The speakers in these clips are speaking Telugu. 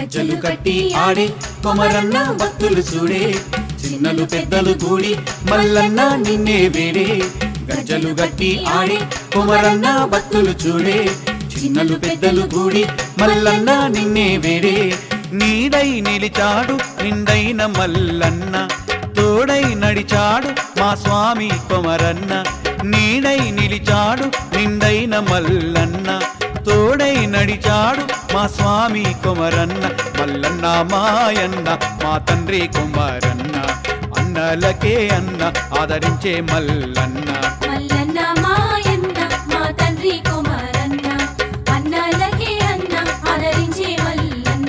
గజ్జలు కట్టి ఆడే కొమరన్న భక్తులు చూడే చిన్నలు పెద్దలు కూడి మల్లన్న నిన్నే వేడే గజ్జలు గట్టి ఆడే కొమరన్న భక్తులు చూడే చిన్నలు పెద్దలు కూడి మల్లన్న నిన్నే వేడే నీడై నిలిచాడు నిండైన మల్లన్న తోడై నడిచాడు మా స్వామి కొమరన్న నీడై నిలిచాడు నిండైన మల్లన్న తోడై నడిచాడు మా స్వామి కొమరన్న మల్లన్న మాయన్న మా తండ్రి కొమరన్న అన్నలకే అన్న ఆదరించే మల్లన్న మల్లన్న మాయన్న మా తండ్రి కొమరన్న అన్నలకే అన్న ఆదరించే మల్లన్న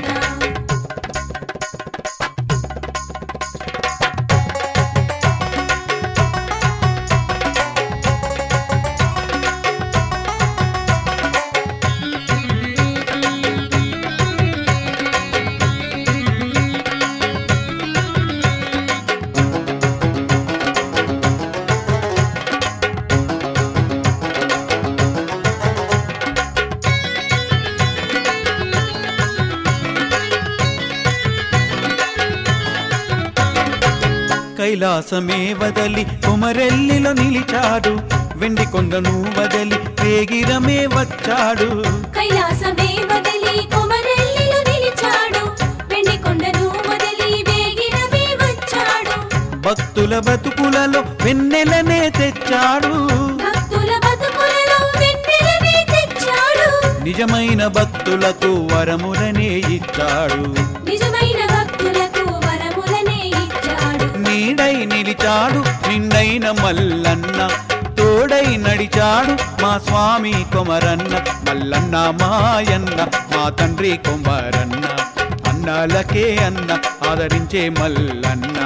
కైలాసమే వదలి కొమరెల్లిలో నిలిచాడు వెండి కొండను వదలి వేగిరమే వచ్చాడు కైలాసమే వదలి కొమరెల్లిలో నిలిచాడు వెండి కొండను వదలి వేగిరమే వచ్చాడు భక్తుల బతుకులలో వెన్నెలనే తెచ్చాడు భక్తుల బతుకులలో వెన్నెలనే తెచ్చాడు నిజమైన భక్తులకు వరములనే ఇచ్చాడు నిజమైన భక్తులకు వరములనే ఇచ్చాడు నీడై నిలిచాడు నిండైన మల్లన్న తోడై నడిచాడు మా స్వామి కొమరన్న మల్లన్న మాయన్న మా తండ్రి కొమరన్న అన్నలకే అన్న ఆదరించే మల్లన్న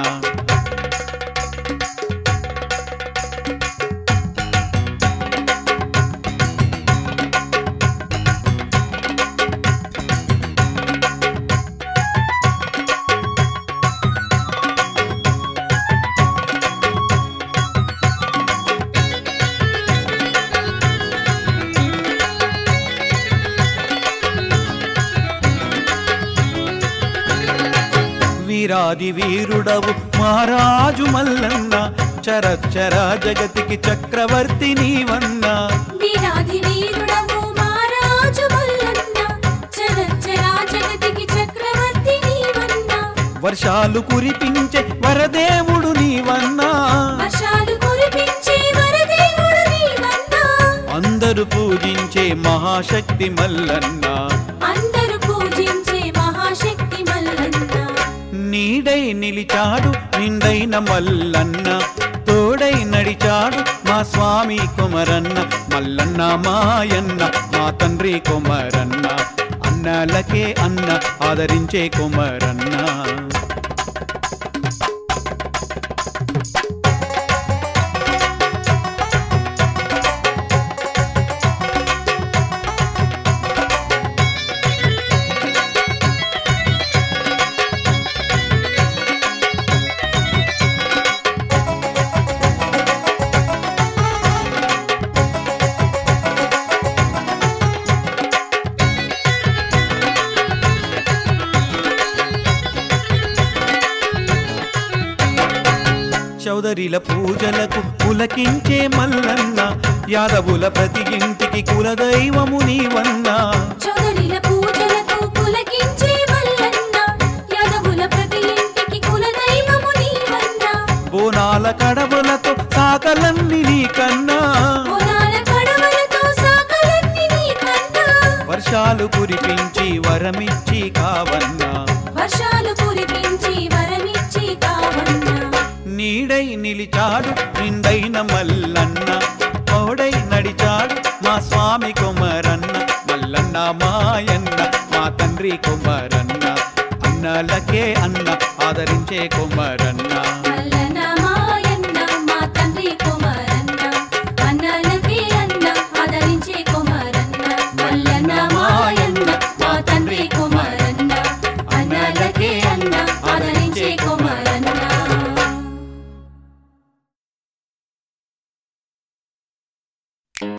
వీరాది వీరుడవు మహారాజు మల్లన్న చరచర జగతికి చక్రవర్తి నీవన్నా వీరాది వీరుడవు మహారాజు మల్లన్న చరచర జగతికి చక్రవర్తి నీవన్నా వర్షాలు కురిపించే వరదేవుడు నీవన్నా వర్షాలు కురిపించే వరదేవుడు నీవన్నా అందరూ పూజించే మహాశక్తి మల్లన్న అందరూ పూజించే మహాశక్తి మల్లన్న నీడై నిలిచాడు నిండైన మల్లన్న తోడై నడిచాడు మా స్వామి కొమరన్న మల్లన్న మాయన్న మా తండ్రి కొమరన్న అన్నలకే అన్న ఆదరించే కొమరన్న చౌదరిల పూజలకు పులకించే మల్లన్న యాదవుల ప్రతి ఇంటికి కులదైవము నీవన్నా చౌదరిల పూజలకు పులకించే మల్లన్న యాదవుల ప్రతి ఇంటికి కులదైవము నీవన్నా బోనాల కడవలతో సాకలన్ని నీకన్నా బోనాల కడవలతో సాకలన్నీ నీకన్నా వర్షాలు కురిపించి వరమిచ్చి కావన్నా వర్షాలు కురిపించి వరమిచ్చి కావన్నా నీడై నిలిచాడు నిండైన మల్లన్న తోడై నడిచాడు మా స్వామి కొమరన్న మల్లన్న మాయన్న మా తండ్రి కొమరన్న అన్నలకే అన్న ఆదరించే కొమరన్న మల్లన్న